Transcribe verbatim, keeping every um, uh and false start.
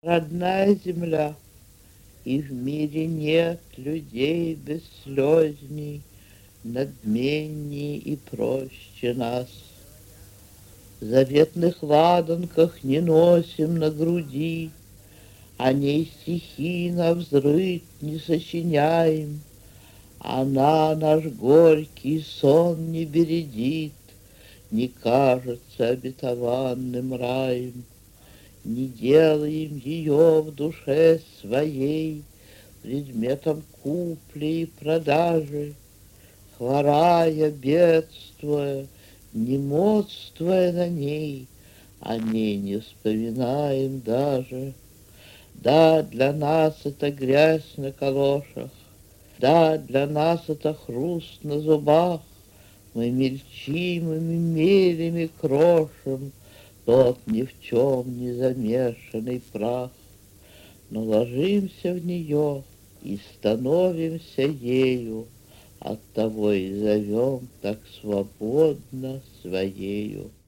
Родная земля, и в мире нет людей бесслезней, надменней и проще нас. Заветных ладанках не носим на груди, о ней стихи навзрыд не сочиняем. Она наш горький сон не бередит, не кажется обетованным раем. Не делаем ее в душе своей предметом купли и продажи, хворая, бедствуя, не модствуя на ней, о ней не вспоминаем даже. Да, для нас это грязь на калошах, да, для нас это хруст на зубах. Мы мельчим и мерим и крошим тот ни в чем не замешанный прах, но ложимся в нее и становимся ею, оттого и зовем так свободно своею.